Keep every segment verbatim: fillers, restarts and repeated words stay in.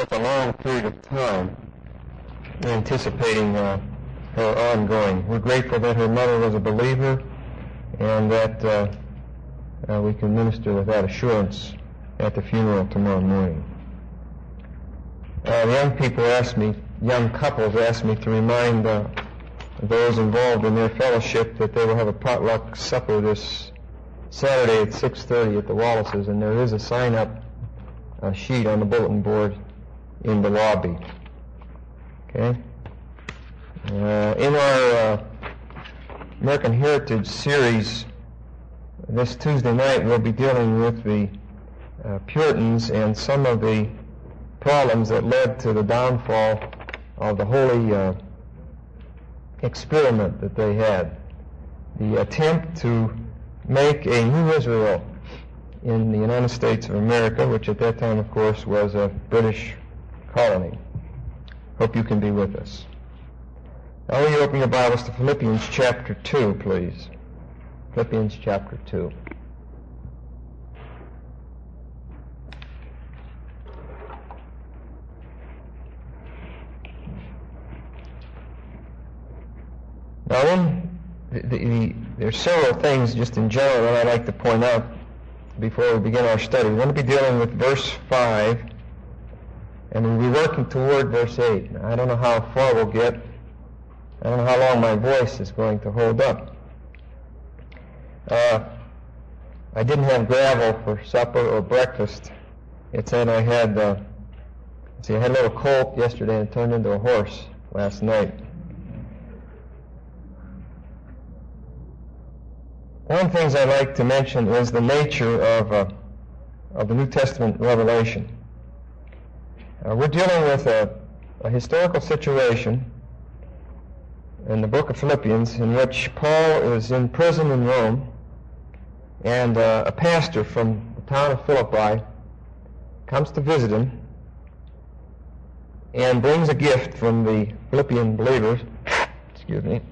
took a long period of time anticipating uh, her ongoing. We're grateful that her mother was a believer and that uh, uh, we can minister with that assurance at the funeral tomorrow morning. Uh, the young people asked me, young couples asked me to remind uh, those involved in their fellowship that they will have a potluck supper this Saturday at six thirty at the Wallaces, and there is a sign-up uh, sheet on the bulletin board in the lobby. Okay? Uh, in our uh, American Heritage series, this Tuesday night we'll be dealing with the uh, Puritans and some of the problems that led to the downfall of the holy uh, experiment that they had. The attempt to make a new Israel in the United States of America, which at that time, of course, was a British colony. Hope you can be with us. Now will you open your Bibles to Philippians chapter two, please. Philippians chapter two. Now, in the, the, the, there are several things just in general that I'd like to point out before we begin our study. We're going to be dealing with verse five, and we'll be working toward verse eight. Now, I don't know how far we'll get. I don't know how long my voice is going to hold up. Uh, I didn't have gravel for supper or breakfast. It said I had, uh, see, I had a little colt yesterday and it turned into a horse last night. One of the things I'd like to mention is the nature of, uh, of the New Testament revelation. Uh, we're dealing with a, a historical situation in the book of Philippians in which Paul is in prison in Rome, and uh, a pastor from the town of Philippi comes to visit him and brings a gift from the Philippian believers, excuse me,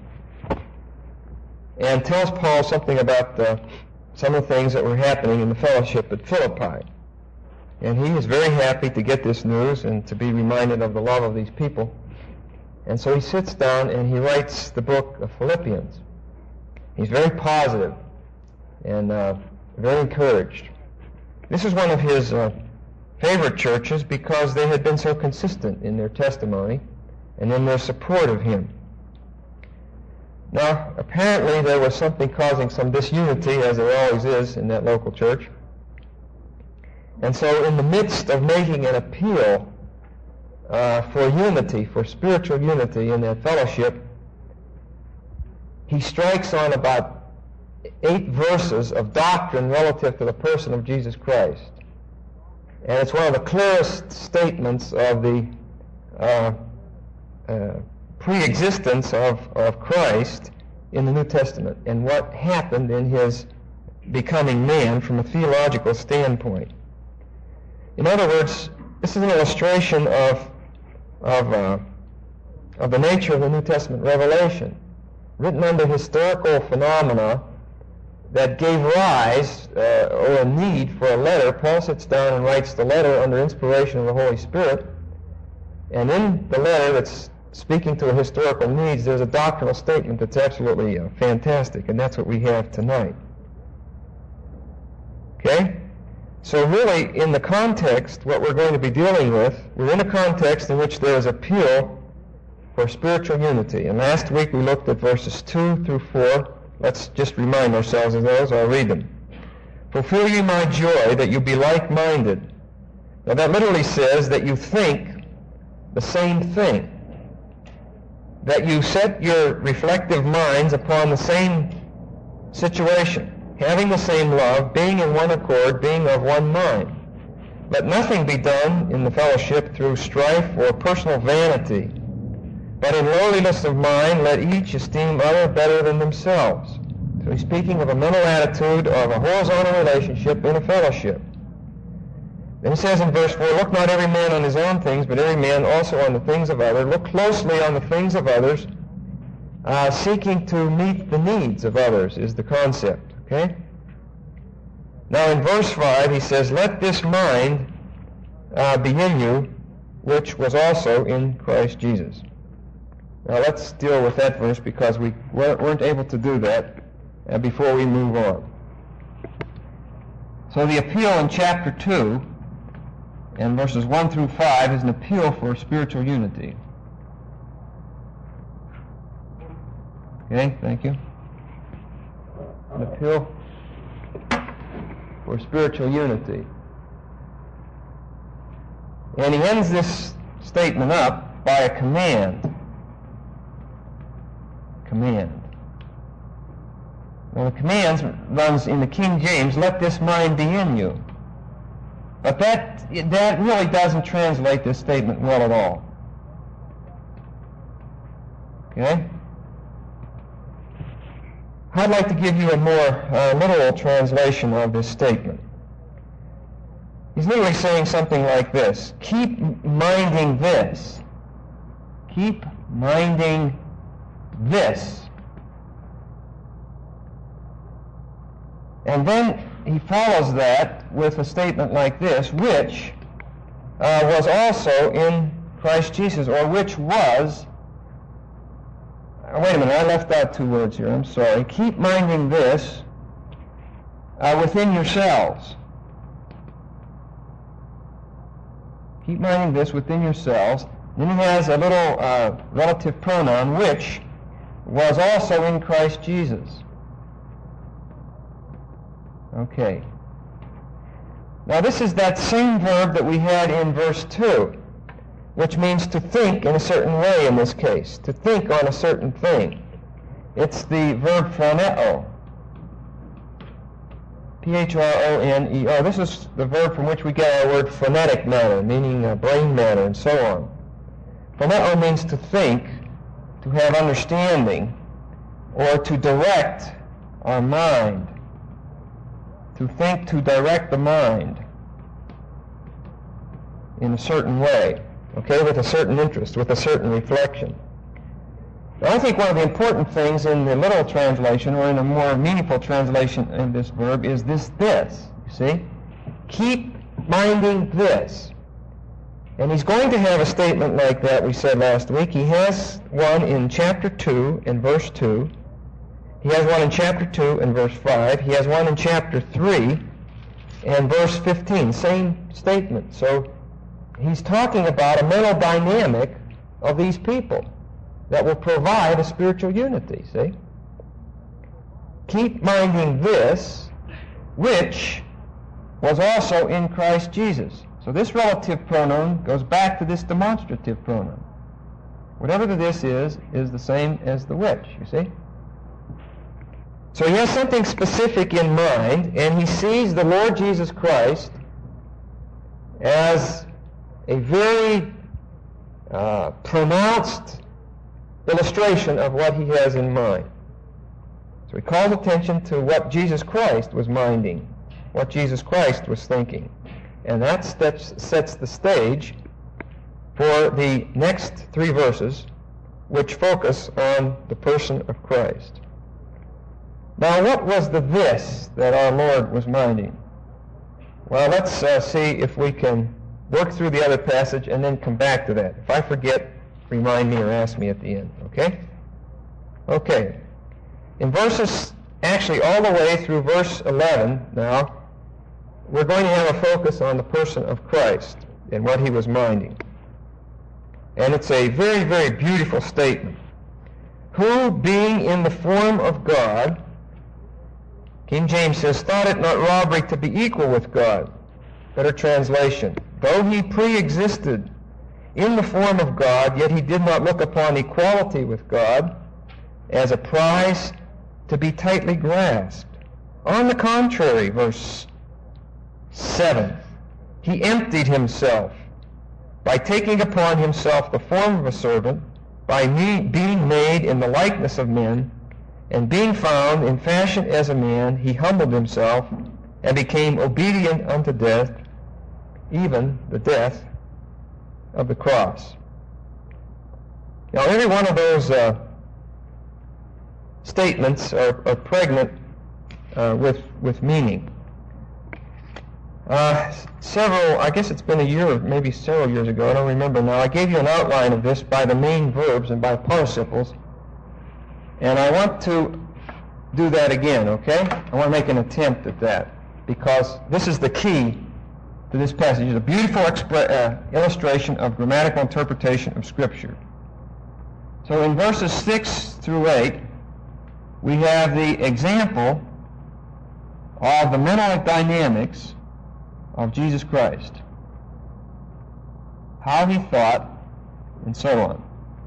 and tells Paul something about uh, some of the things that were happening in the fellowship at Philippi. And he is very happy to get this news and to be reminded of the love of these people. And so he sits down and he writes the book of Philippians. He's very positive and uh, very encouraged. This is one of his uh, favorite churches because they had been so consistent in their testimony and in their support of him. Now, apparently there was something causing some disunity, as there always is in that local church. And so in the midst of making an appeal uh, for unity, for spiritual unity in that fellowship, he strikes on about eight verses of doctrine relative to the person of Jesus Christ. And it's one of the clearest statements of the uh, uh, pre-existence of, of Christ in the New Testament and what happened in his becoming man from a theological standpoint. In other words, this is an illustration of, of, uh, of the nature of the New Testament revelation, written under historical phenomena that gave rise uh, or a need for a letter. Paul sits down and writes the letter under inspiration of the Holy Spirit, and in the letter that's speaking to the historical needs, there's a doctrinal statement that's absolutely uh, fantastic, and that's what we have tonight. Okay? So really, in the context, what we're going to be dealing with, we're in a context in which there is appeal for spiritual unity. And last week we looked at verses two through four. Let's just remind ourselves of those. I'll read them. Fulfill ye my joy that you be like-minded. Now that literally says that you think the same thing, that you set your reflective minds upon the same situation, having the same love, being in one accord, being of one mind. Let nothing be done in the fellowship through strife or personal vanity, but in lowliness of mind let each esteem other better than themselves. So he's speaking of a mental attitude of a horizontal relationship in a fellowship. Then he says in verse four, look not every man on his own things, but every man also on the things of others. Look closely on the things of others, uh, seeking to meet the needs of others is the concept. Okay? Now in verse five he says, let this mind uh, be in you, which was also in Christ Jesus. Now let's deal with that verse because we weren't able to do that uh, before we move on. So the appeal in chapter two and verses one through five is an appeal for spiritual unity. Okay, thank you. An appeal for spiritual unity. And he ends this statement up by a command. Command. Well, the command runs in the King James, let this mind be in you. But that, that really doesn't translate this statement well at all. Okay? I'd like to give you a more uh, literal translation of this statement. He's literally saying something like this. Keep minding this. Keep minding this. And then he follows that with a statement like this, which uh, was also in Christ Jesus, or which was... Uh, wait a minute, I left out two words here, I'm sorry. Keep minding this uh, within yourselves. Keep minding this within yourselves. Then he has a little uh, relative pronoun, which was also in Christ Jesus. Okay. Now this is that same verb that we had in verse two, which means to think in a certain way in this case, to think on a certain thing. It's the verb phroneo. P H R O N E O. This is the verb from which we get our word phonetic matter, meaning uh, brain matter and so on. Phroneo means to think, to have understanding, or to direct our mind. To think, to direct the mind in a certain way, okay, with a certain interest, with a certain reflection. Now, I think one of the important things in the literal translation, or in a more meaningful translation of this verb, is this this, you see? Keep minding this. And he's going to have a statement like that we said last week. He has one in chapter two and verse two. He has one in chapter two and verse five. He has one in chapter three and verse fifteen. Same statement. So he's talking about a mental dynamic of these people that will provide a spiritual unity, see? Keep minding this, which was also in Christ Jesus. So this relative pronoun goes back to this demonstrative pronoun. Whatever the this is, is the same as the which, you see? So he has something specific in mind, and he sees the Lord Jesus Christ as a very uh, pronounced illustration of what he has in mind. So he calls attention to what Jesus Christ was minding, what Jesus Christ was thinking. And that sets the stage for the next three verses, which focus on the person of Christ. Now, what was the this that our Lord was minding? Well, let's uh, see if we can work through the other passage and then come back to that. If I forget, remind me or ask me at the end, okay? Okay. In verses, actually all the way through verse eleven now, we're going to have a focus on the person of Christ and what he was minding. And it's a very, very beautiful statement. Who, being in the form of God, King James says, thought it not robbery to be equal with God. Better translation. Though he pre-existed in the form of God, yet he did not look upon equality with God as a prize to be tightly grasped. On the contrary, verse seven, he emptied himself by taking upon himself the form of a servant, by me being made in the likeness of men, and being found in fashion as a man, he humbled himself and became obedient unto death, even the death of the cross. Now, every one of those uh, statements are, are pregnant uh, with, with meaning. Uh, several, I guess it's been a year, maybe several years ago, I don't remember now, I gave you an outline of this by the main verbs and by participles. And I want to do that again, okay? I want to make an attempt at that, because this is the key to this passage. It's a beautiful expre- uh, illustration of grammatical interpretation of Scripture. So in verses six through eight, we have the example of the mental dynamics of Jesus Christ, how he thought, and so on,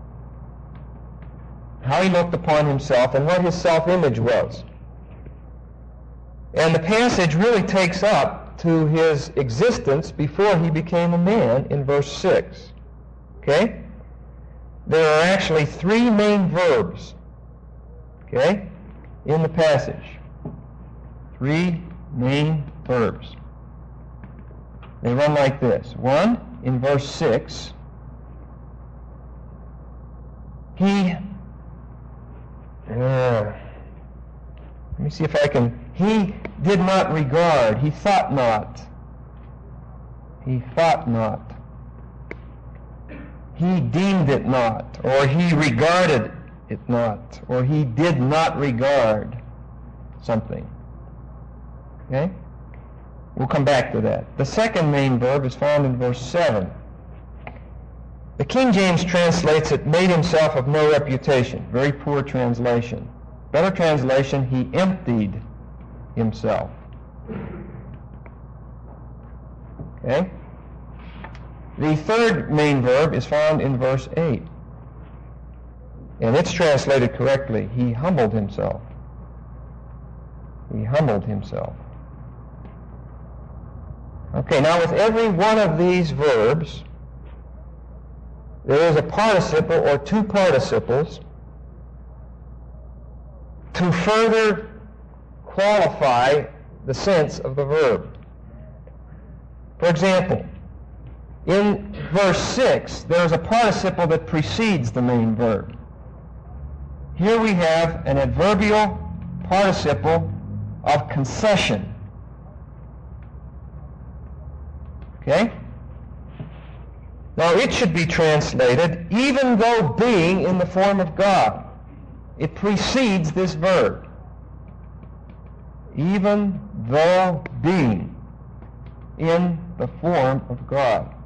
how he looked upon himself, and what his self-image was. And the passage really takes up to his existence before he became a man in verse six. Okay? There are actually three main verbs, okay, in the passage. Three main verbs. They run like this. One, in verse six, he, uh, let me see if I can, he did not regard, he thought not. He thought not. He deemed it not, or he regarded it not, or he did not regard something. Okay? We'll come back to that. The second main verb is found in verse seven. The King James translates it, made himself of no reputation. Very poor translation. Better translation, he emptied himself. Okay? The third main verb is found in verse eight. And it's translated correctly. He humbled himself. He humbled himself. Okay, now with every one of these verbs, there is a participle or two participles to further qualify the sense of the verb. For example, in verse six, there is a participle that precedes the main verb. Here we have an adverbial participle of concession. Okay? Now it should be translated, even though being in the form of God. It precedes this verb. Even though being in the form of God.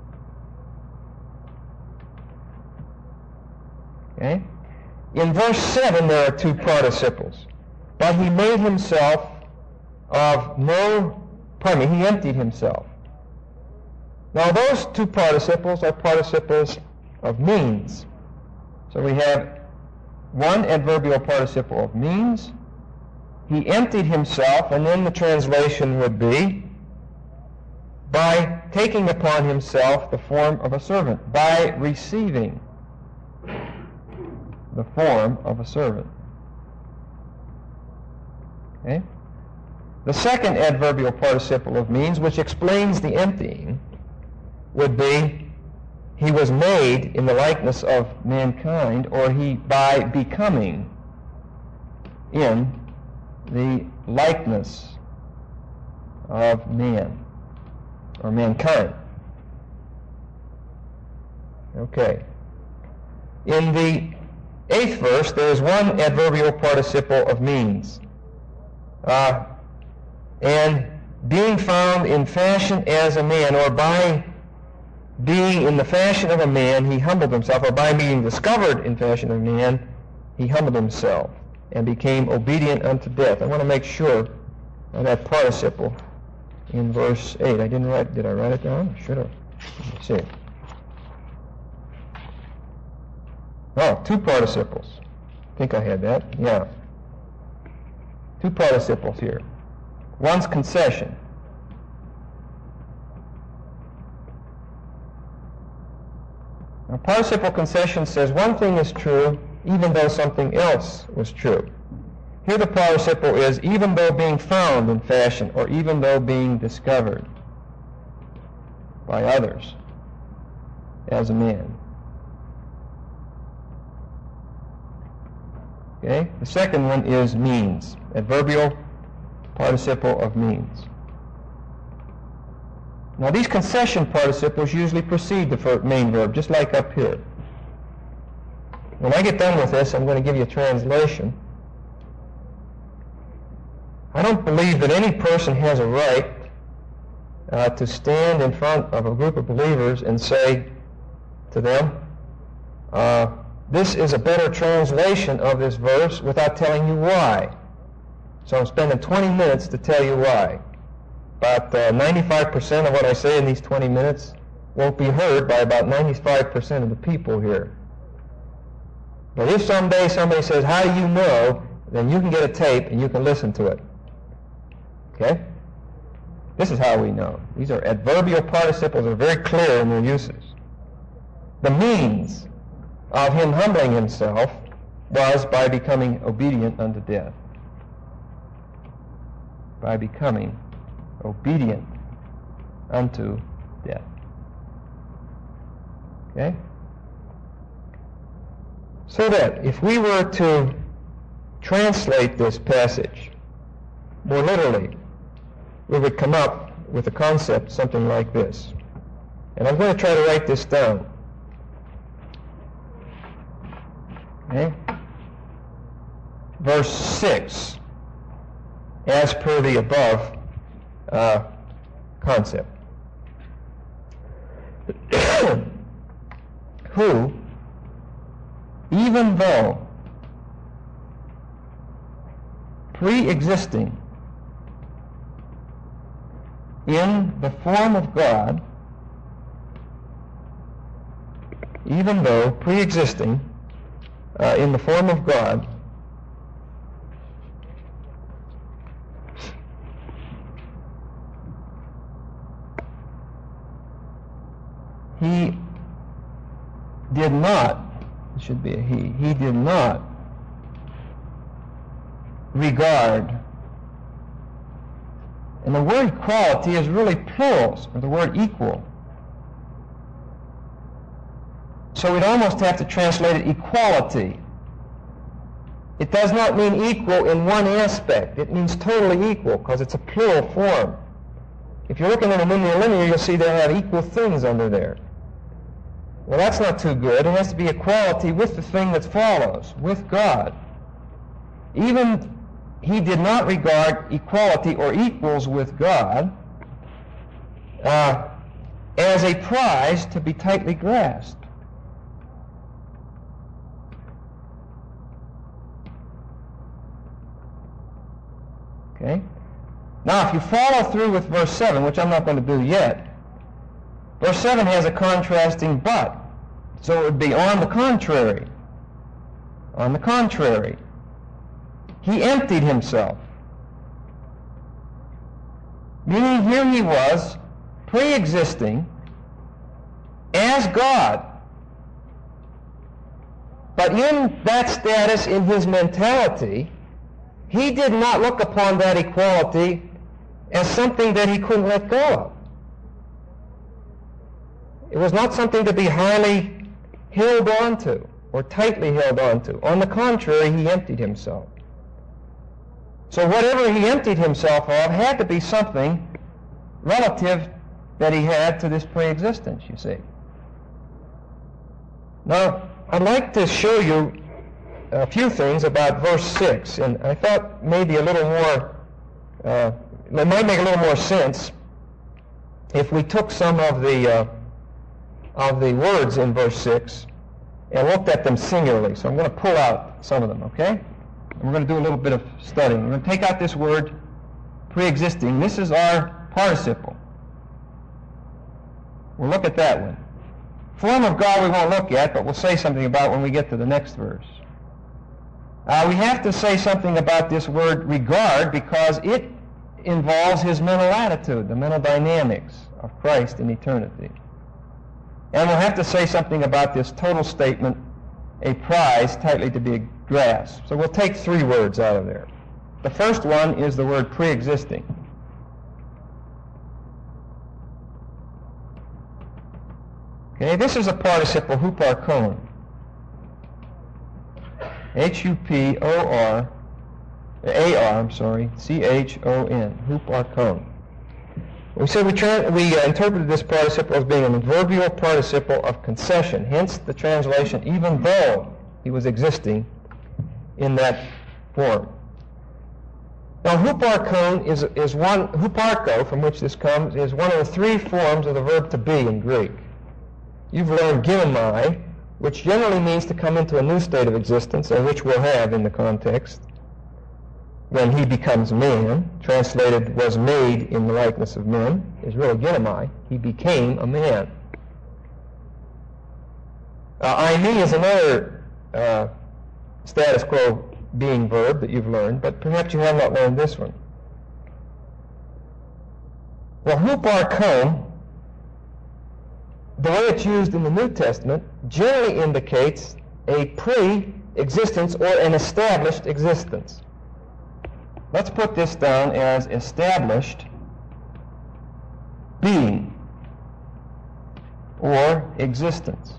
Okay? In verse seven there are two participles. But he made himself of no, pardon me, he emptied himself. Now those two participles are participles of means. So we have one adverbial participle of means. He emptied himself, and then the translation would be by taking upon himself the form of a servant, by receiving the form of a servant. Okay? The second adverbial participle of means, which explains the emptying, would be he was made in the likeness of mankind, or he by becoming in the likeness of man or mankind. Okay. In the eighth verse, there is one adverbial participle of means. Uh, and being found in fashion as a man, or by being in the fashion of a man, he humbled himself, or by being discovered in fashion of a man, he humbled himself and became obedient unto death. I want to make sure of that participle in verse eight. I didn't write, did I write it down? I should have. Let's see. Oh, two participles. I think I had that. Yeah. Two participles here. One's concession. Now, participle concession says one thing is true even though something else was true. Here the participle is even though being found in fashion, or even though being discovered by others as a man. Okay? The second one is means, adverbial participle of means. Now these concession participles usually precede the main verb, just like up here. When I get done with this, I'm going to give you a translation. I don't believe that any person has a right uh, to stand in front of a group of believers and say to them, uh, this is a better translation of this verse, without telling you why. So I'm spending twenty minutes to tell you why. About uh, ninety-five percent of what I say in these twenty minutes won't be heard by about ninety-five percent of the people here. But if someday somebody says, how do you know, then you can get a tape and you can listen to it. Okay? This is how we know. These are adverbial participles, are very clear in their uses. The means of him humbling himself was by becoming obedient unto death. By becoming obedient unto death. Okay? So that if we were to translate this passage more literally, we would come up with a concept something like this. And I'm going to try to write this down. Okay? Verse six, as per the above uh, concept. Who, even though pre-existing in the form of God, even though pre-existing uh, in the form of God, he did not, it should be a he, he did not regard, and the word equality is really plurals, or the word equal. So we'd almost have to translate it equality. It does not mean equal in one aspect. It means totally equal, because it's a plural form. If you're looking at a linear linear, you'll see they have equal things under there. Well, that's not too good. It has to be equality with the thing that follows, with God. Even he did not regard equality or equals with God uh, as a prize to be tightly grasped. Okay? Now, if you follow through with verse seven, which I'm not going to do yet, verse seven has a contrasting but. So it would be on the contrary. On the contrary. He emptied himself. Meaning here he was, pre-existing, as God. But in that status, in his mentality, he did not look upon that equality as something that he couldn't let go of. It was not something to be highly held onto or tightly held onto. On the contrary, he emptied himself. So whatever he emptied himself of had to be something relative that he had to this pre-existence, you see. Now, I'd like to show you a few things about verse six, and I thought maybe a little more, uh, it might make a little more sense if we took some of the uh, of the words in verse six and looked at them singularly. So I'm going to pull out some of them, okay? And we're going to do a little bit of studying. We're going to take out this word pre-existing. This is our participle. We'll look at that one. Form of God we won't look at, but we'll say something about when we get to the next verse. Uh, we have to say something about this word regard because it involves his mental attitude, the mental dynamics of Christ in eternity. And we'll have to say something about this total statement, a prize tightly to be grasped. So we'll take three words out of there. The first one is the word pre-existing. Okay, this is a participle huparkon. H U P O R, A R, I'm sorry, C H O N, huparkon. We said we, tra- we uh, interpreted this participle as being an adverbial participle of concession, hence the translation, even though he was existing in that form. Now, huparkon is, is one, huparko, from which this comes, is one of the three forms of the verb to be in Greek. You've learned ginomai, which generally means to come into a new state of existence, and which we'll have in the context, when he becomes man, translated was made in the likeness of men, is really ginomai. He became a man. Uh, eimi is another uh, status quo being verb that you've learned, but perhaps you have not learned this one. Well, huparkon, the way it's used in the New Testament, generally indicates a pre-existence or an established existence. Let's put this down as established being or existence.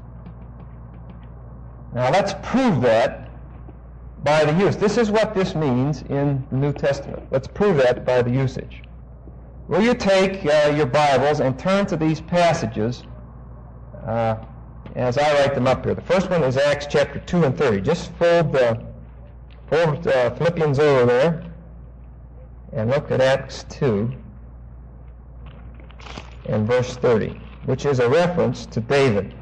Now let's prove that by the use. This is what this means in the New Testament. Let's prove that by the usage. Will you take uh, your Bibles and turn to these passages uh, as I write them up here. The first one is Acts chapter two and thirty. Just fold, uh, fold uh, Philippians over there and look at Acts two and verse thirty, which is a reference to David.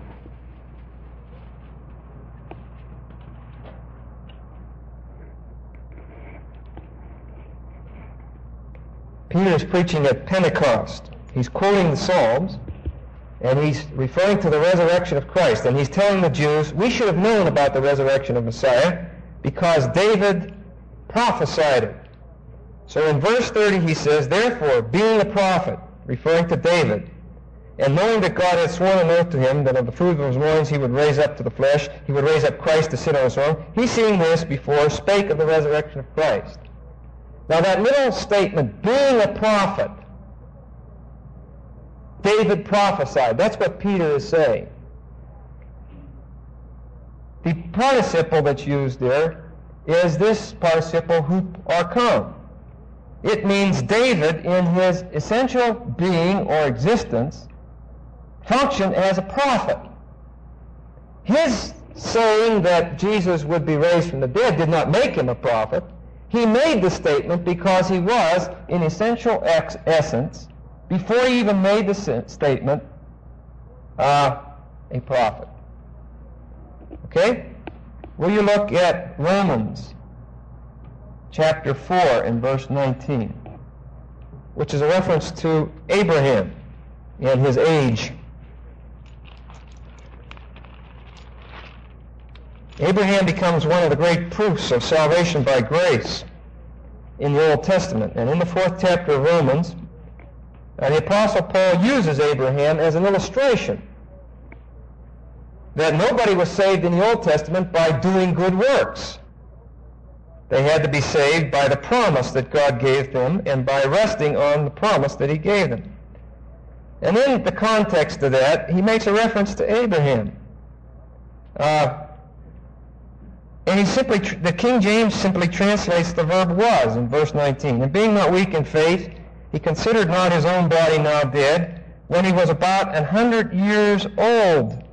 Peter is preaching at Pentecost. He's quoting the Psalms, and he's referring to the resurrection of Christ. And he's telling the Jews, we should have known about the resurrection of Messiah because David prophesied it. So in verse thirty he says, therefore, being a prophet, referring to David, and knowing that God had sworn an oath to him that of the fruit of his loins he would raise up to the flesh, he would raise up Christ to sit on his throne, he seeing this before spake of the resurrection of Christ. Now that little statement, being a prophet, David prophesied. That's what Peter is saying. The participle that's used there is this participle huparkon. It means David, in his essential being or existence, functioned as a prophet. His saying that Jesus would be raised from the dead did not make him a prophet. He made the statement because he was, in essential ex- essence, before he even made the statement, uh, a prophet. Okay? Will you look at Romans chapter four and verse nineteen, which is a reference to Abraham and his age. Abraham becomes one of the great proofs of salvation by grace in the Old Testament. And in the fourth chapter of Romans, uh, the Apostle Paul uses Abraham as an illustration that nobody was saved in the Old Testament by doing good works. They had to be saved by the promise that God gave them and by resting on the promise that he gave them. And in the context of that, he makes a reference to Abraham. Uh, And he simply, the King James simply translates the verb was in verse nineteen. And being not weak in faith, he considered not his own body now dead, when he was about an hundred years old.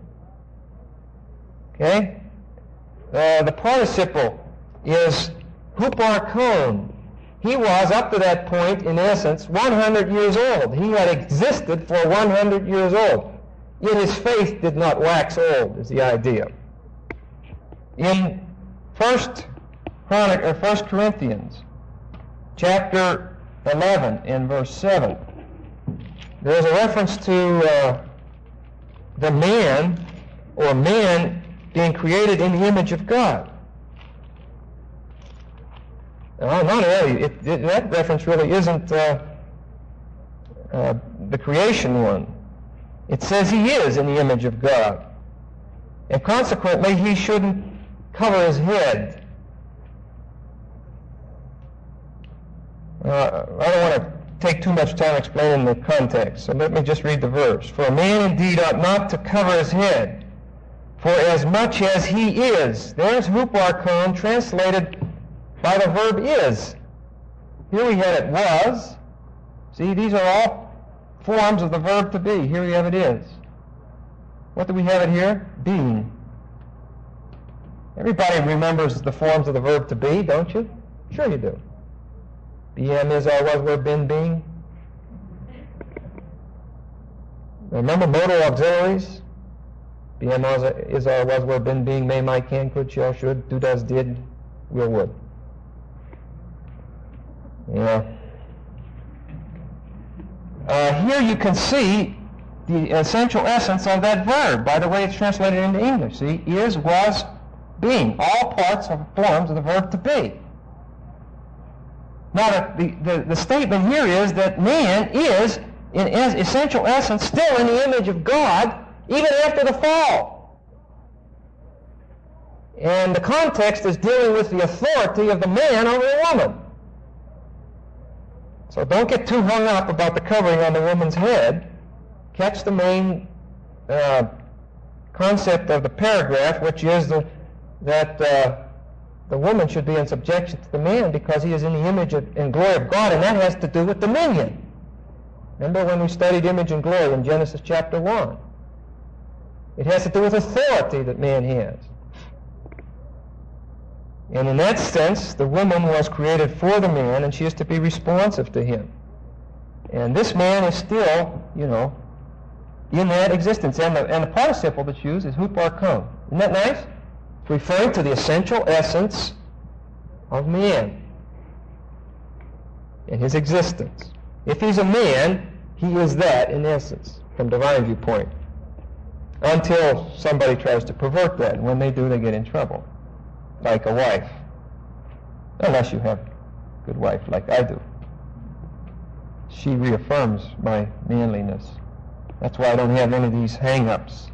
Okay? Uh, the participle is huparkon. He was, up to that point, in essence, one hundred years old. He had existed for one hundred years old. Yet his faith did not wax old, is the idea. In First Chronic or First Corinthians, chapter eleven and verse seven, there's a reference to uh, the man or man being created in the image of God. Now, not really. It, it, that reference really isn't uh, uh, the creation one. It says he is in the image of God, and consequently he shouldn't cover his head. Uh, I don't want to take too much time explaining the context, so let me just read the verse. For a man indeed ought not to cover his head, for as much as he is. There's huparkon translated by the verb is. Here we had it was. See, these are all forms of the verb to be. Here we have it is. What do we have it here? Being. Everybody remembers the forms of the verb to be, don't you? Sure you do. Be, am, is, are, was, were, been, being. Remember modal auxiliaries? Be, am, is, are, was, were, been, being, may, might, can, could, shall, should, do, does, did, will, would. Yeah. Uh, here you can see the essential essence of that verb by the way it's translated into English. See, is, was, being. All parts of forms of the verb to be. Now, the, the, the statement here is that man is, in his essential essence, still in the image of God, even after the fall. And the context is dealing with the authority of the man over the woman. So don't get too hung up about the covering on the woman's head. Catch the main uh, concept of the paragraph, which is the, that uh, the woman should be in subjection to the man because he is in the image of, and glory of God, and that has to do with dominion. Remember when we studied image and glory in Genesis chapter one? It has to do with authority that man has. And in that sense, the woman was created for the man, and she is to be responsive to him. And this man is still, you know, in that existence. And the, and the participle that's used is huparkon. Isn't that nice? It's referring to the essential essence of man and his existence. If he's a man, he is that in essence, from divine viewpoint. Until somebody tries to pervert that. And when they do, they get in trouble. Like a wife. Unless you have a good wife like I do. She reaffirms my manliness. That's why I don't have any of these hang-ups.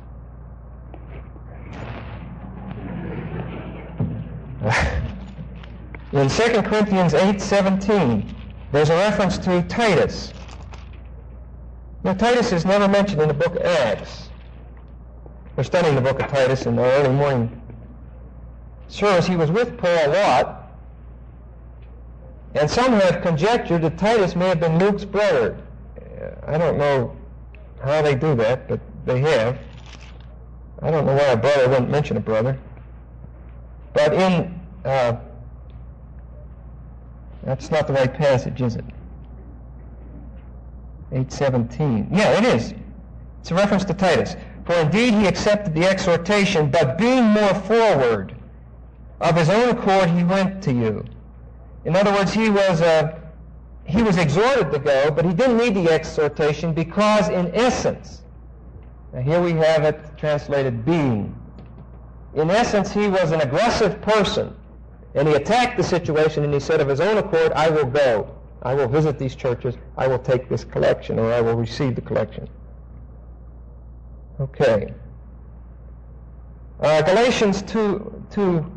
In Second Corinthians eight seventeen, there's a reference to Titus. Now, Titus is never mentioned in the book of Acts. We're studying the book of Titus in the early morning service. He was with Paul a lot. And some have conjectured that Titus may have been Luke's brother. I don't know how they do that, but they have. I don't know why a brother wouldn't mention a brother. But in, uh, that's not the right passage, is it? eight seventeen. Yeah, it is. It's a reference to Titus. For indeed he accepted the exhortation, but being more forward, of his own accord he went to you. In other words, he was uh, he was exhorted to go, but he didn't need the exhortation because in essence, now here we have it translated being. In essence, he was an aggressive person, and he attacked the situation, and he said, of his own accord, I will go. I will visit these churches. I will take this collection, or I will receive the collection. Okay. Uh, Galatians two, two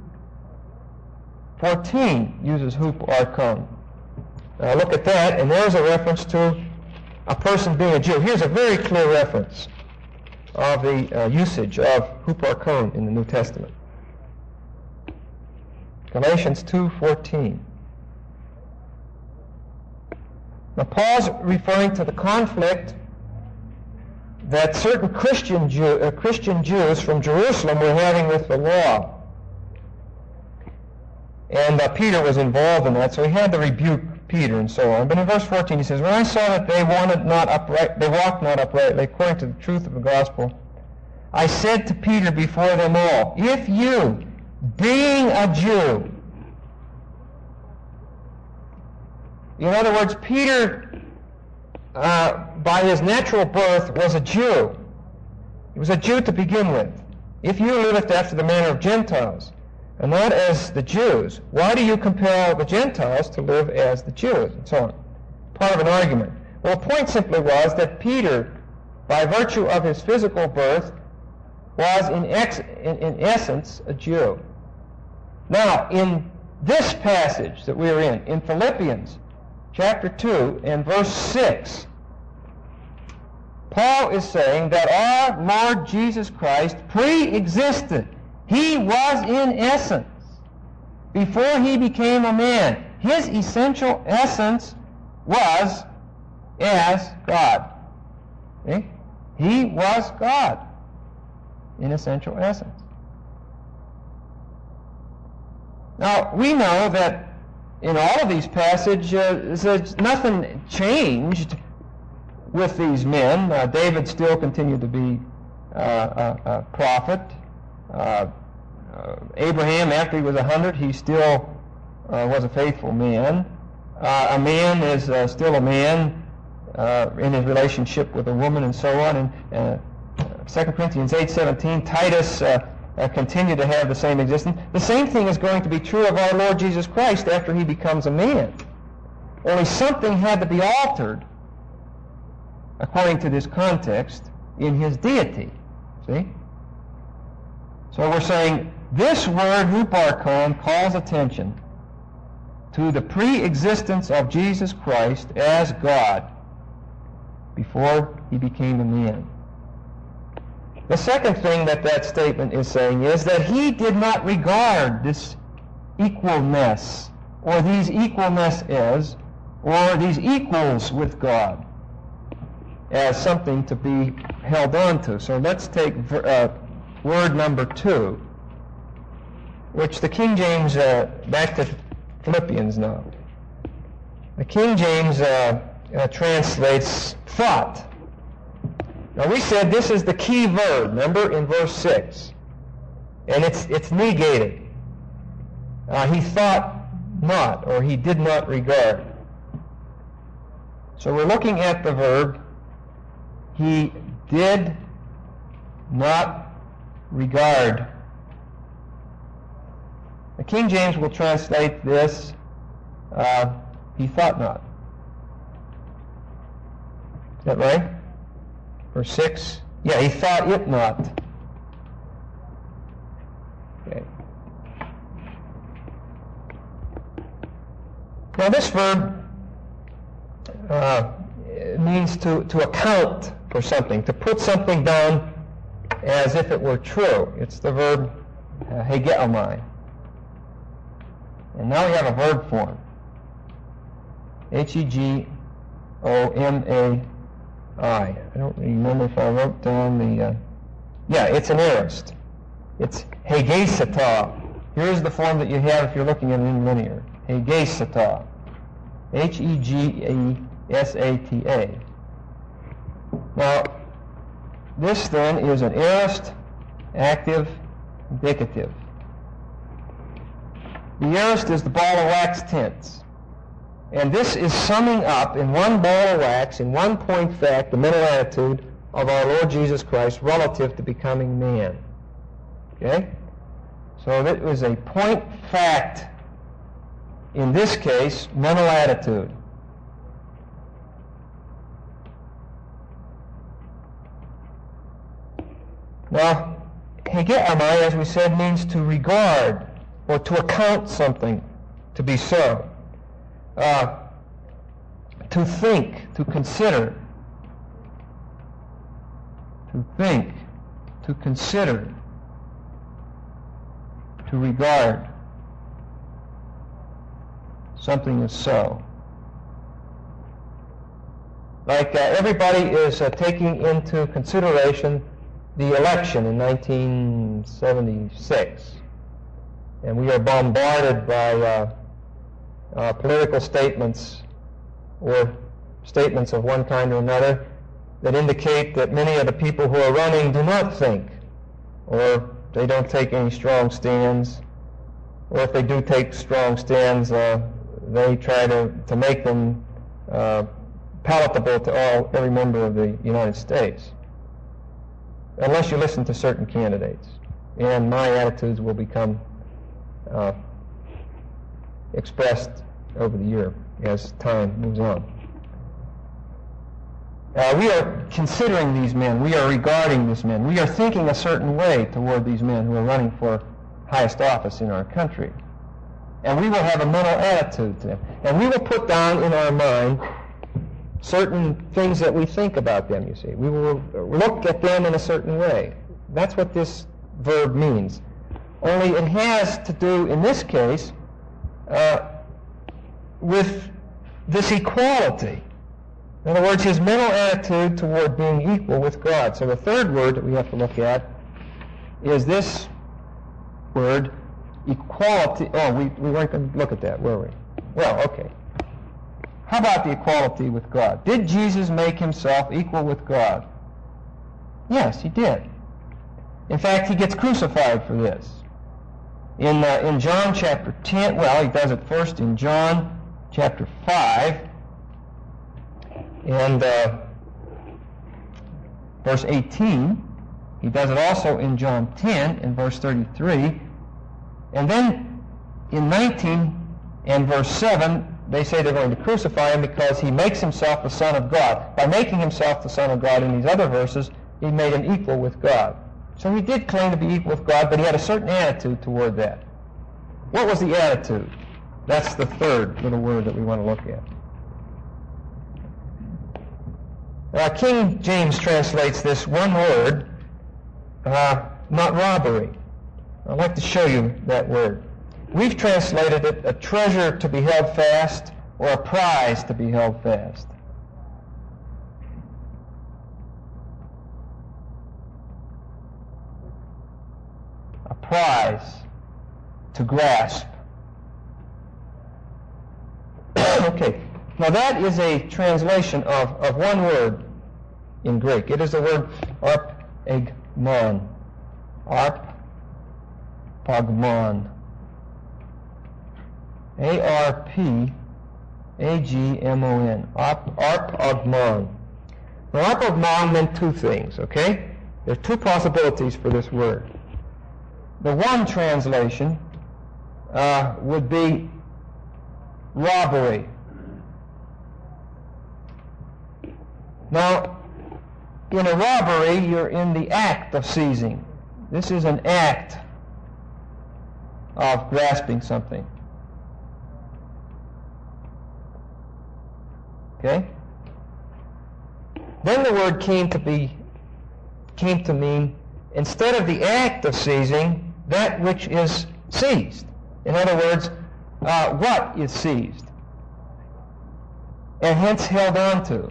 fourteen uses huparkon. Uh, look at that, and there's a reference to a person being a Jew. Here's a very clear reference of the uh, usage of huparkon in the New Testament. Galatians two fourteen. Now, Paul's referring to the conflict that certain Christian, Jew, uh, Christian Jews from Jerusalem were having with the law. And uh, Peter was involved in that, so he had to rebuke Peter and so on. But in verse fourteen he says, when I saw that they wanted not upright, they walked not uprightly according to the truth of the gospel, I said to Peter before them all, if you, being a Jew, in other words, Peter, uh, by his natural birth, was a Jew. He was a Jew to begin with. If you liveth after the manner of Gentiles, and not as the Jews, why do you compel the Gentiles to live as the Jews? And so on. Part of an argument. Well, the point simply was that Peter, by virtue of his physical birth, was in, ex- in, in essence a Jew. Now, in this passage that we're in, in Philippians chapter two and verse six, Paul is saying that our Lord Jesus Christ pre-existed. He was in essence, before he became a man, his essential essence was as God. See? He was God in essential essence. Now, we know that in all of these passages, uh, nothing changed with these men. Uh, David still continued to be uh, a, a prophet. Uh, uh, Abraham, after he was a hundred, he still uh, was a faithful man. Uh, a man is uh, still a man uh, in his relationship with a woman and so on. And uh, Second Corinthians eight seventeen, Titus uh, uh, continued to have the same existence. The same thing is going to be true of our Lord Jesus Christ after he becomes a man. Only something had to be altered, according to this context, in his deity. See? So we're saying this word, huparchon, calls attention to the pre-existence of Jesus Christ as God before he became a man. The second thing that that statement is saying is that he did not regard this equalness, or these equalnesses, or these equals with God, as something to be held on to. So let's take uh, word number two, which the King James, uh, back to Philippians now. The King James uh, uh, translates thought. Now we said this is the key verb, remember, in verse six. And it's, it's negated. Uh, he thought not, or he did not regard. So we're looking at the verb, he did not regard. The King James will translate this, uh, he thought not. Is that right? Verse six? Yeah, he thought it not. Okay. Now this verb uh, means to, to account for something, to put something down as if it were true. It's the verb uh, hegeomai. And now we have a verb form. H E G O M A I. I don't remember if I wrote down the... Uh, yeah, it's an aorist. It's hegesata. Here's the form that you have if you're looking at it in linear. Hegesata. H E G E S A T A. Now, this then is an aorist, active, indicative. The aorist is the ball of wax tense. And this is summing up in one ball of wax, in one point fact, the mental attitude of our Lord Jesus Christ relative to becoming man. Okay? So that was a point fact, in this case, mental attitude. Now, hegeomai, as we said, means to regard or to account something to be so. Uh, to think, to consider. To think, to consider, to regard. Something is so. Like uh, everybody is uh, taking into consideration the election in nineteen seventy-six. And we are bombarded by uh, uh, political statements or statements of one kind or another that indicate that many of the people who are running do not think, or they don't take any strong stands, or if they do take strong stands, uh, they try to, to make them uh, palatable to all every member of the United States. Unless you listen to certain candidates. And my attitudes will become uh, expressed over the year as time moves on. Uh, we are considering these men. We are regarding these men. We are thinking a certain way toward these men who are running for highest office in our country. And we will have a mental attitude to them. And we will put down in our mind certain things that we think about them, you see. We will look at them in a certain way. That's what this verb means. Only it has to do, in this case, uh, with this equality. In other words, his mental attitude toward being equal with God. So the third word that we have to look at is this word, equality. Oh, we, we weren't going to look at that, were we? Well, okay. How about the equality with God? Did Jesus make himself equal with God? Yes, he did. In fact, he gets crucified for this. In, uh, in John chapter ten, well, he does it first in John chapter five, and uh, verse eighteen. He does it also in John ten and verse thirty-three. And then in nineteen and verse seven, they say they're going to crucify him because he makes himself the Son of God. By making himself the Son of God in these other verses, he made him equal with God. So he did claim to be equal with God, but he had a certain attitude toward that. What was the attitude? That's the third little word that we want to look at. Uh, King James translates this one word, uh, not robbery. I'd like to show you that word. We've translated it a treasure to be held fast or a prize to be held fast. A prize to grasp. Okay, now that is a translation of, of one word in Greek. It is the word arpagmon. Arpagmon. A R P A G M O N. Arpagmon. Now, arpagmon meant two things, okay? There are two possibilities for this word. The one translation uh, would be robbery. Now, in a robbery, you're in the act of seizing. This is an act of grasping something. Okay? Then the word came to be, came to mean, instead of the act of seizing, that which is seized. In other words, uh, what is seized, and hence held on to.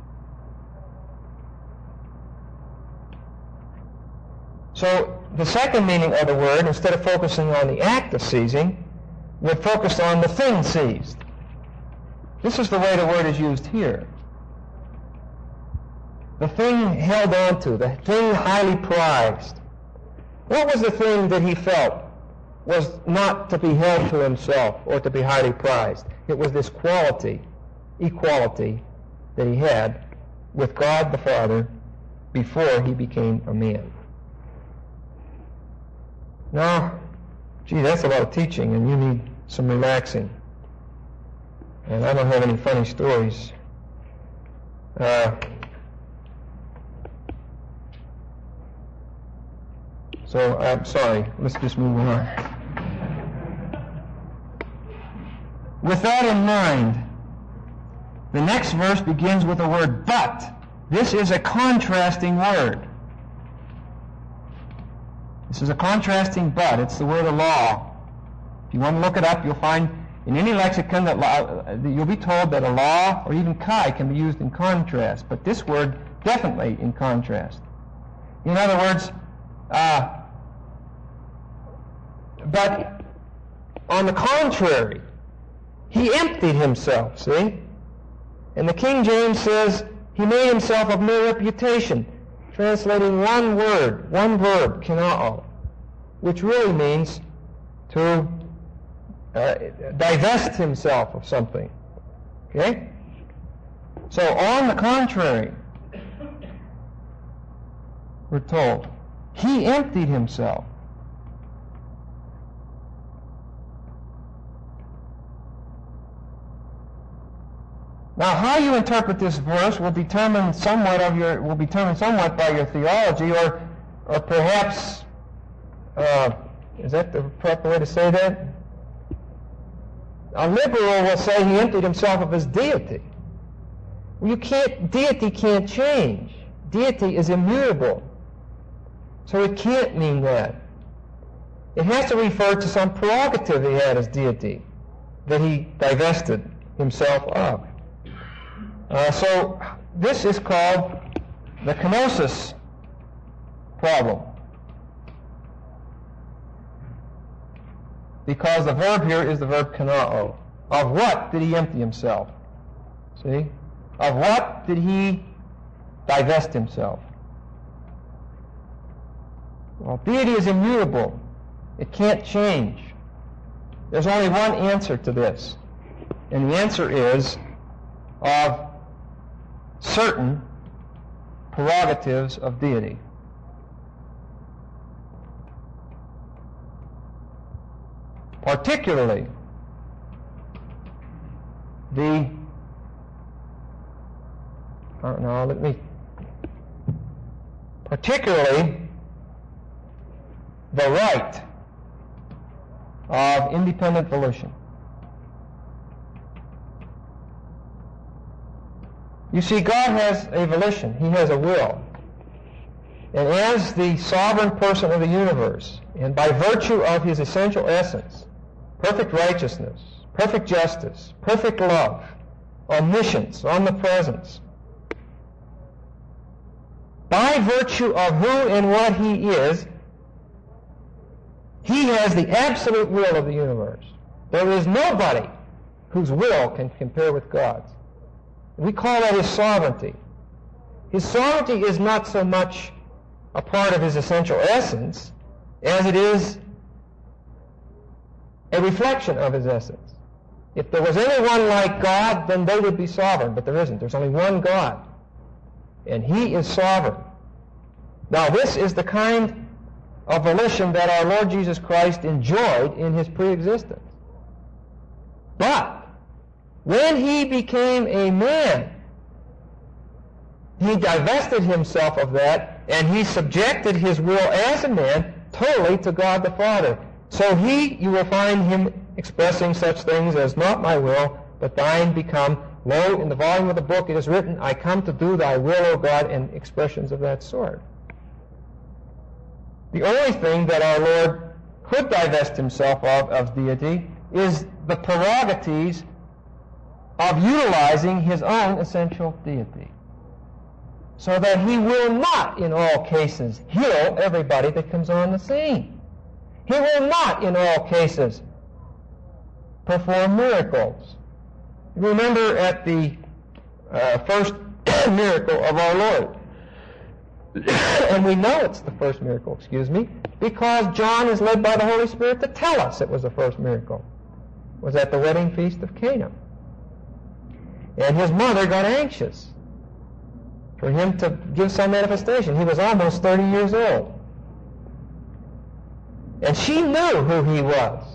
So the second meaning of the word, instead of focusing on the act of seizing, would focus on the thing seized. This is the way the word is used here. The thing held on to, the thing highly prized. What was the thing that he felt was not to be held to himself or to be highly prized? It was this quality, equality, that he had with God the Father before he became a man. Now, gee, that's a lot of teaching, and you need some relaxing. And I don't have any funny stories. Uh, so I'm sorry. Let's just move on. With that in mind, the next verse begins with the word but. This is a contrasting word. This is a contrasting but. It's the word of law. If you want to look it up, you'll find in any lexicon that law, you'll be told that a law or even chi can be used in contrast, but this word definitely in contrast. In other words, uh, but on the contrary, he emptied himself, see? And the King James says he made himself of no reputation, translating one word, one verb, kinao, which really means to uh, divest himself of something. Okay? So on the contrary, we're told, he emptied himself. Now, how you interpret this verse will determine somewhat of your will be determined somewhat by your theology, or, or perhaps, uh, is that the proper way to say that? A liberal will say he emptied himself of his deity. You can't. Deity can't change. Deity is immutable, so it can't mean that. It has to refer to some prerogative he had as deity that he divested himself of. Uh, so this is called the kenosis problem, because the verb here is the verb kenao. Of what did he empty himself? See? Of what did he divest himself? Well, deity is immutable. It can't change. There's only one answer to this, and the answer is of certain prerogatives of deity. Particularly the, uh, no, let me, particularly the right of independent volition. You see, God has a volition. He has a will. And as the sovereign person of the universe, and by virtue of his essential essence, perfect righteousness, perfect justice, perfect love, omniscience, omnipresence, by virtue of who and what he is, he has the absolute will of the universe. There is nobody whose will can compare with God's. We call that his sovereignty. His sovereignty is not so much a part of his essential essence as it is a reflection of his essence. If there was anyone like God, then they would be sovereign, but there isn't. There's only one God, and he is sovereign. Now, this is the kind of volition that our Lord Jesus Christ enjoyed in his pre-existence. But when he became a man, he divested himself of that, and he subjected his will as a man totally to God the Father. So he, you will find him expressing such things as, not my will, but thine become. Lo, in the volume of the book it is written, I come to do thy will, O God, and expressions of that sort. The only thing that our Lord could divest himself of, of deity, is the prerogatives of utilizing his own essential deity. So that he will not, in all cases, heal everybody that comes on the scene. He will not, in all cases, perform miracles. Remember at the uh, first miracle of our Lord. And we know it's the first miracle, excuse me, because John is led by the Holy Spirit to tell us it was the first miracle. It was at the wedding feast of Cana. And his mother got anxious for him to give some manifestation. He was almost thirty years old. And she knew who he was.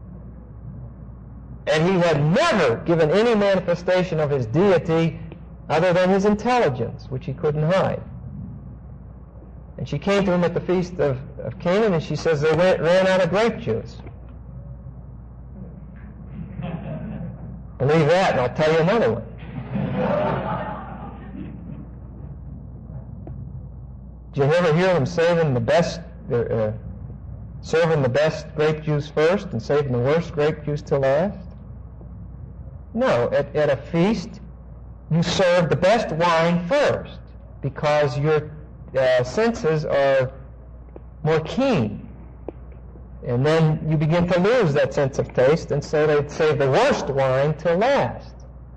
And he had never given any manifestation of his deity other than his intelligence, which he couldn't hide. And she came to him at the feast of, of Canaan, and she says they went, ran out of grape juice. Believe that, and I'll tell you another one. Did you ever hear them saving the best, uh, serving the best grape juice first and saving the worst grape juice till last? No, at, at a feast, you serve the best wine first because your uh, senses are more keen. And then you begin to lose that sense of taste, and so they save the worst wine till last.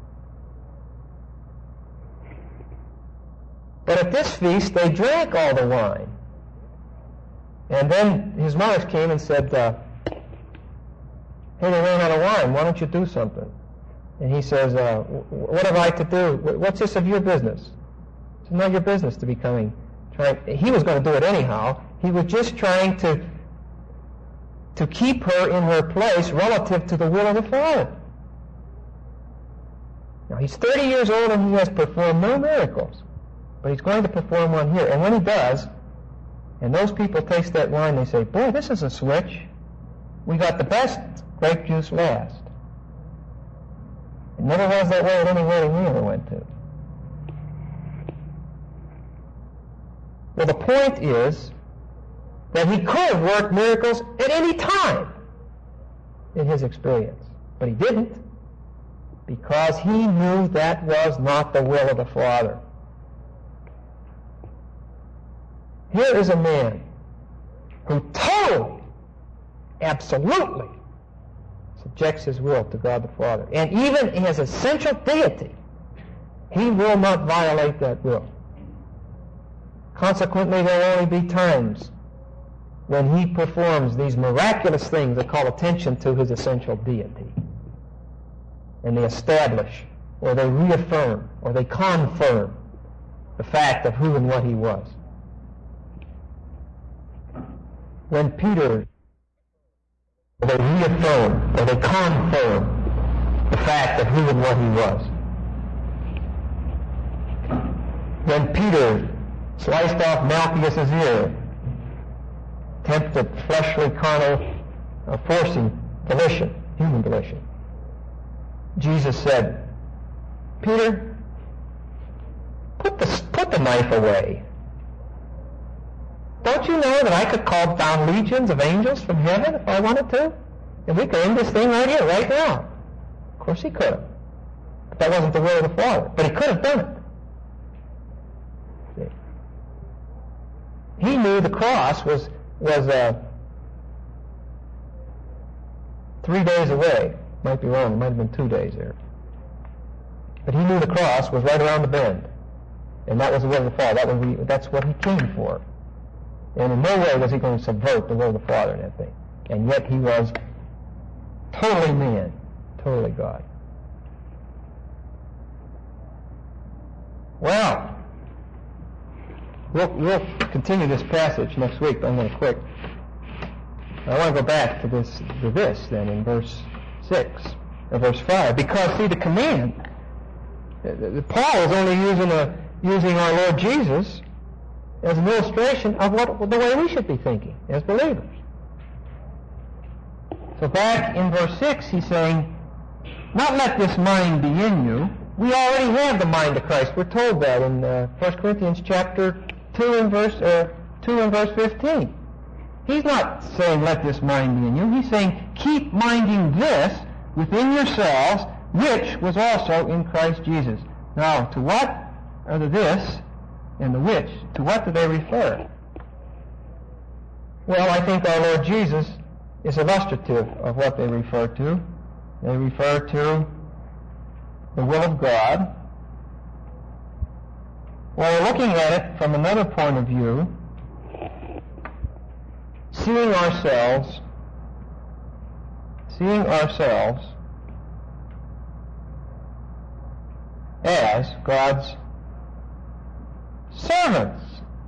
But at this feast, they drank all the wine. And then his mother came and said, uh, hey, they ran out of wine. Why don't you do something? And he says, uh, what have I to do? What's this of your business? It's not your business to be coming. Trying. He was going to do it anyhow. He was just trying to, to keep her in her place relative to the will of the Father. Now, he's thirty years old and he has performed no miracles. But he's going to perform one here. And when he does, and those people taste that wine, they say, boy, this is a switch. We got the best grape juice last. It never was that way at any wedding we ever went to. Well, the point is that he could have worked miracles at any time in his experience. But he didn't. because he knew that was not the will of the Father. Here is a man who totally, absolutely subjects his will to God the Father. And even in his essential deity, he will not violate that will. Consequently, there will only be times when he performs these miraculous things that call attention to his essential deity. And they establish, or they reaffirm, or they confirm the fact of who and what he was. When Peter, they reaffirm, or they confirm the fact of who and what he was. When Peter sliced off Malchus's ear, tempted fleshly, carnal, uh, forcing volition, human volition, Jesus said, Peter, put the, put the knife away. Don't you know that I could call down legions of angels from heaven if I wanted to? And we could end this thing right here, right now. Of course he could have. But that wasn't the will of the Father. But he could have done it. See? He knew the cross was, was uh, three days away. Might be wrong. It might have been two days there. But he knew the cross was right around the bend. And that was the will of the Father. That was the, that's what he came for. And in no way was he going to subvert the will of the Father in that thing. And yet he was totally man, totally God. Well, we'll, we'll continue this passage next week, but I'm going to quit. I want to go back to this, to this then in verse six, or verse five, because see the command, Paul is only using a, using our Lord Jesus as an illustration of what the way we should be thinking as believers. So back in verse six, he's saying, not let this mind be in you. We already have the mind of Christ. We're told that in uh, First Corinthians chapter two and verse uh, two and verse fifteen. He's not saying let this mind be in you. He's saying keep minding this within yourselves, which was also in Christ Jesus. Now, to what are the this and the which? To what do they refer? Well, I think our Lord Jesus is illustrative of what they refer to. They refer to the will of God. Well, looking at it from another point of view, seeing ourselves, seeing ourselves as God's servants.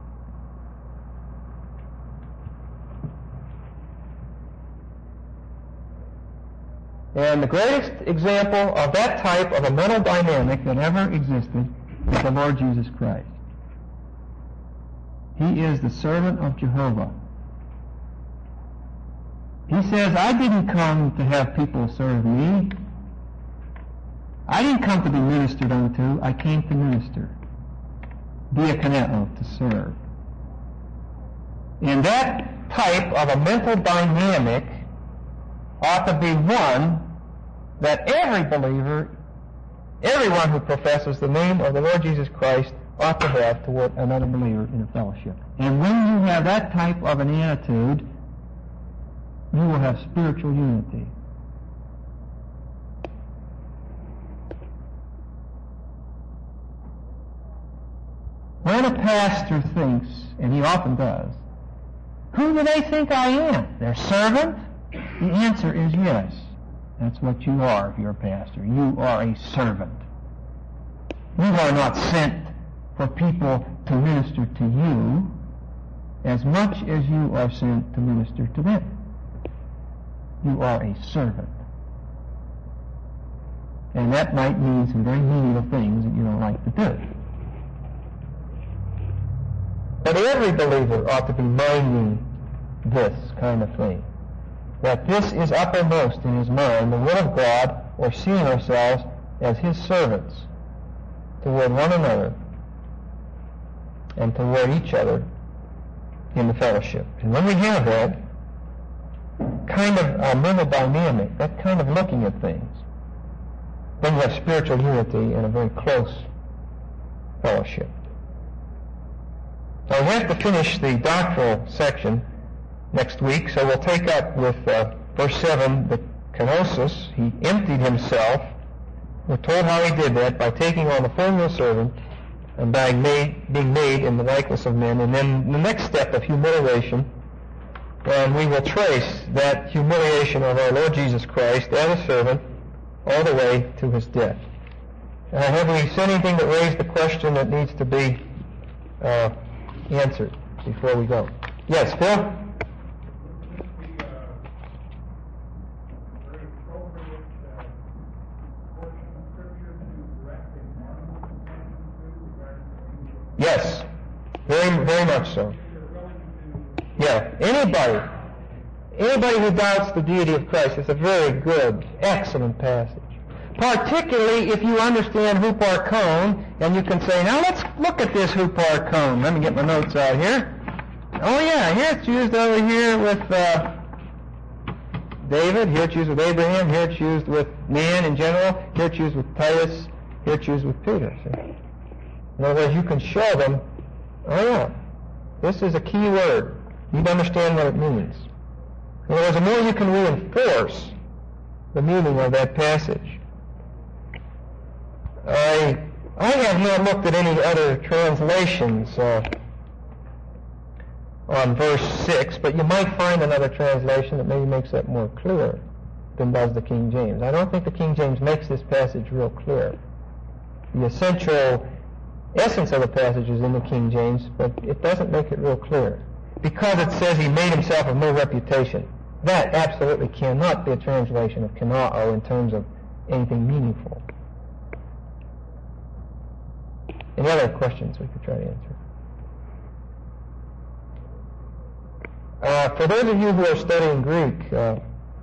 And the greatest example of that type of a mental dynamic that ever existed is the Lord Jesus Christ. He is the servant of Jehovah. He says, I didn't come to have people serve me. I didn't come to be ministered unto. I came to minister. Diakoneo, to serve. And that type of a mental dynamic ought to be one that every believer, everyone who professes the name of the Lord Jesus Christ ought to have toward another believer in a fellowship. And when you have that type of an attitude, you will have spiritual unity. When a pastor thinks, and he often does, who do they think I am? Their servant? The answer is yes. That's what you are if you're a pastor. You are a servant. You are not sent for people to minister to you as much as you are sent to minister to them. You are a servant. And that might mean some very menial things that you don't like to do. But every believer ought to be minding this kind of thing. That this is uppermost in his mind, the will of God, or seeing ourselves as his servants toward one another and toward each other in the fellowship. And when we have that kind of uh, mental dynamic, that kind of looking at things, then you have spiritual unity and a very close fellowship. Now we have to finish the doctrinal section next week, so we'll take up with uh, verse seven, the kenosis. He emptied himself. We're told how he did that by taking on the form of a servant and by made, being made in the likeness of men. And then the next step of humiliation, and we will trace that humiliation of our Lord Jesus Christ as a servant all the way to his death. Uh, have we said anything that raised the question that needs to be uh, answered before we go? Yes, Phil? Yes, very, very much so. Yeah, anybody, anybody who doubts the deity of Christ, it's a very good, excellent passage. Particularly if you understand hupar kon, and you can say, now let's look at this hupar kon. Let me get my notes out here. Oh yeah, here it's used over here with uh, David, here it's used with Abraham, here it's used with man in general, here it's used with Titus, here it's used with Peter. See? In other words, you can show them, oh yeah, this is a key word. You need to understand what it means. In other words, the more you can reinforce the meaning of that passage. I I have not looked at any other translations uh, on verse six, but you might find another translation that maybe makes that more clear than does the King James. I don't think the King James makes this passage real clear. The essential essence of the passage is in the King James, but it doesn't make it real clear. Because it says he made himself of no reputation. That absolutely cannot be a translation of kenao in terms of anything meaningful. Any other questions we could try to answer? Uh, for those of you who are studying Greek, uh,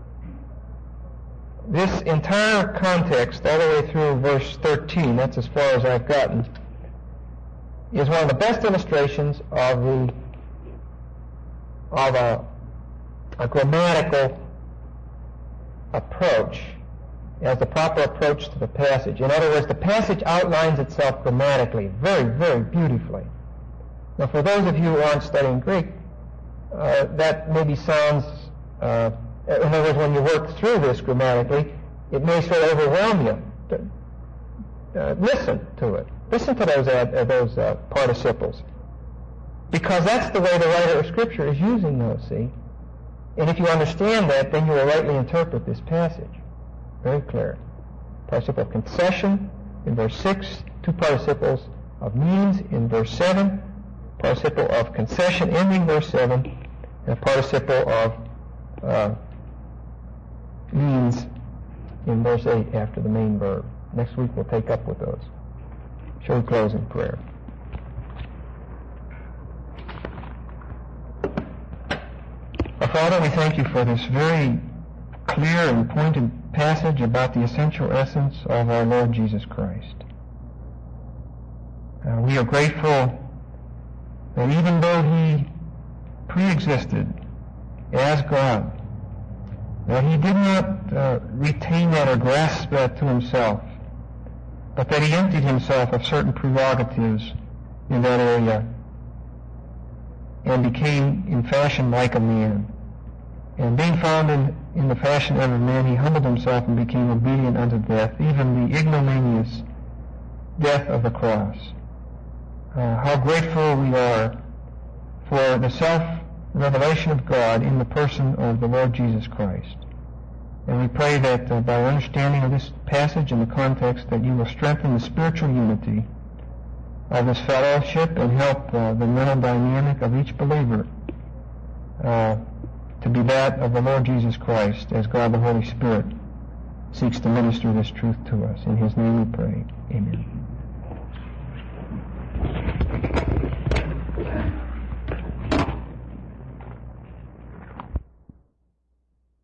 this entire context, all the way through verse thirteen, that's as far as I've gotten, is one of the best illustrations of the of a, a grammatical approach as the proper approach to the passage. In other words, the passage outlines itself grammatically very, very beautifully. Now, for those of you who aren't studying Greek, uh, that maybe sounds, uh, in other words, when you work through this grammatically, it may sort of overwhelm you. Uh, listen to it. Listen to those, uh, those uh, participles. Because that's the way the writer of Scripture is using those, see? And if you understand that, then you will rightly interpret this passage. Very clear. Participle of concession in verse six, two participles of means in verse seven, participle of concession ending verse seven, and a participle of uh, means in verse eight after the main verb. Next week we'll take up with those. Shall we close in prayer? Our Father, we thank you for this very clear and pointed passage about the essential essence of our Lord Jesus Christ. Uh, we are grateful that even though he pre-existed as God, that he did not uh, retain that or grasp that to himself, but that he emptied himself of certain prerogatives in that area and became in fashion like a man. And being found in, in the fashion of a man, he humbled himself and became obedient unto death, even the ignominious death of the cross. Uh, how grateful we are for the self-revelation of God in the person of the Lord Jesus Christ. And we pray that uh, by our understanding of this passage and the context, that you will strengthen the spiritual unity of this fellowship and help uh, the mental dynamic of each believer uh, to be that of the Lord Jesus Christ as God the Holy Spirit seeks to minister this truth to us. In his name we pray. Amen.